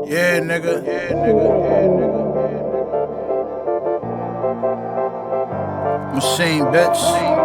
Yeah, nigga. Yeah, nigga. Yeah, nigga. Machine, bitch.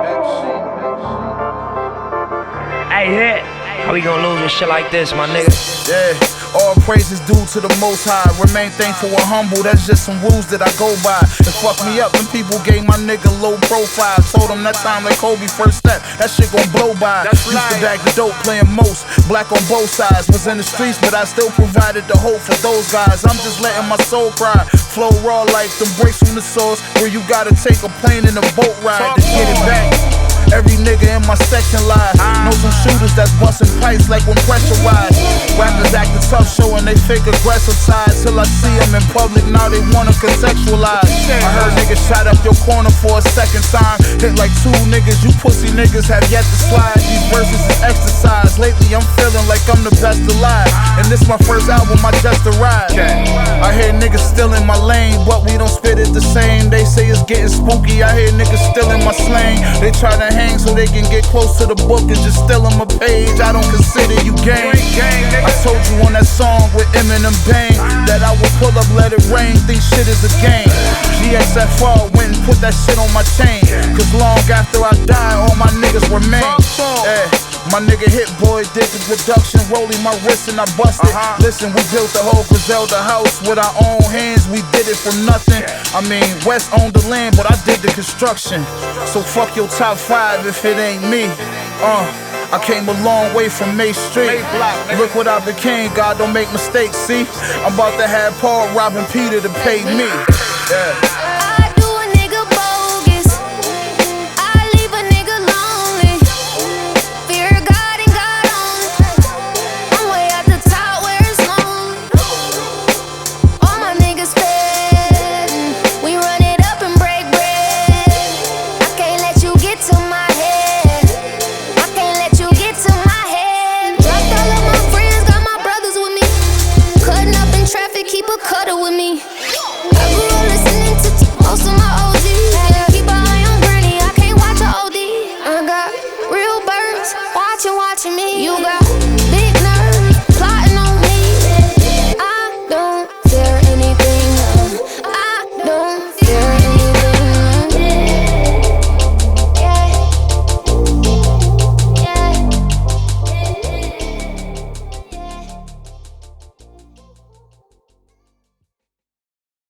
Hey, hit. How we gonna lose with shit like this, my nigga? Yeah, all praises due to the Most High. Remain thankful and humble, that's just some rules that I go by. It fucked me up when people gave my nigga low profile. Told him that time like Kobe first step, that shit gon' blow by. Used to bag the dope, playing most, black on both sides. Was in the streets, but I still provided the hope for those guys. I'm just letting my soul cry. Flow raw like them breaks from the source, where you gotta take a plane and a boat ride to get it back. Every nigga in my section lies. Know some shooters that's busting pipes like when pressurized. Rappers acting tough, showing they fake aggressive sides. Till I see them in public, now they wanna contextualize. I heard niggas shot up your corner for a second time. Hit like 2 niggas, you pussy niggas have yet to slide. These verses is exercise. Lately I'm feeling like I'm the best alive. And this my first album, I just arrived. I hear niggas still in my lane, but we don't spit it the same. They say it's getting spooky, I hear niggas still in my slang. They try to hang so they can get close to the book and just steal them a page. I don't consider you gang. I told you on that song with Eminem Bang that I would pull up, let it rain, think shit is a game. GXFR went and put that shit on my chain, cause long after I die, all my niggas remain. My nigga Hit Boy did the production, rolling my wrist and I busted. Listen, we built the whole Griselda house with our own hands, we did it from nothing. I mean, West owned the land, but I did the construction. So fuck your top 5 if it ain't me. I came a long way from May Street. Look what I became, God don't make mistakes, see? I'm about to have Paul robbing Peter to pay me. Yeah.